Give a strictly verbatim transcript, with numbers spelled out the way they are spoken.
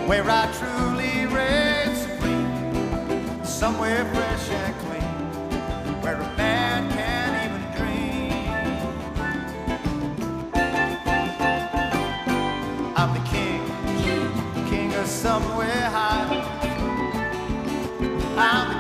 where I truly reign supreme, somewhere fresh and clean, where a man can't even dream. I'm the king, king of somewhere high. I'm the